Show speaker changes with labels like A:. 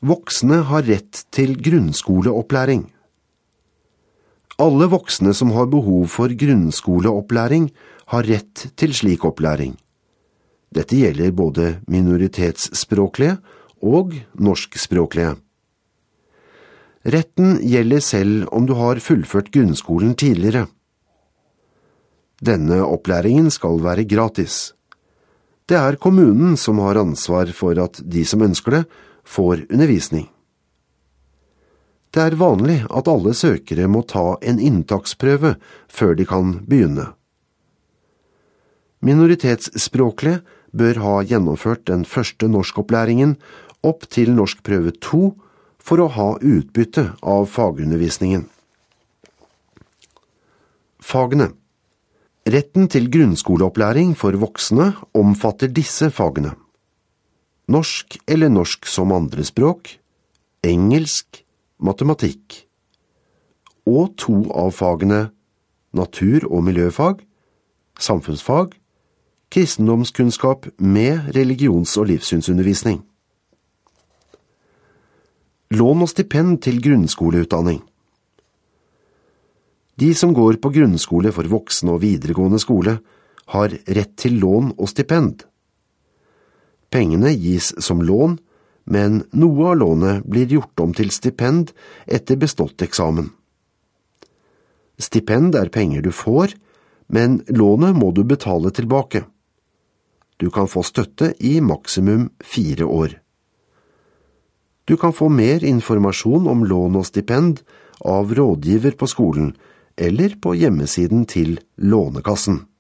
A: Voksne har rett til grunnskoleopplæring. Alle voksne som har behov for grunnskoleopplæring, har rett til slik opplæring. Dette gjelder både minoritetsspråklige og norskspråklige. Retten gjelder selv om du har fullført grunnskolen tidligere. Denne opplæringen skal være gratis. Det er kommunen som har ansvar for at de som ønsker det, får undervisning. Det er vanlig at alle søkere må ta en inntaksprøve før de kan begynne. Minoritetsspråklige bør ha gjennomført den første norskopplæringen opp til norskprøve 2 for å ha utbytte av fagundervisningen. Fagene. Retten til grunnskoleopplæring for voksne omfatter disse fagene: norsk eller norsk som andrespråk, engelsk, matematikk, og 2 av fagene natur- og miljøfag, samfunnsfag, kristendomskunnskap med religions- og livssynsundervisning. Lån og stipend til grunnskoleutdanning. De som går på grunnskole for voksne og videregående skole, har rett til lån og stipend. Pengene gis som lån, men noe av lånet blir gjort om til stipend etter bestått eksamen. Stipend er penger du får, men lånet må du betale tilbake. Du kan få støtte i maksimum 4 år. Du kan få mer informasjon om lån og stipend av rådgiver på skolen eller på hjemmesiden til Lånekassen.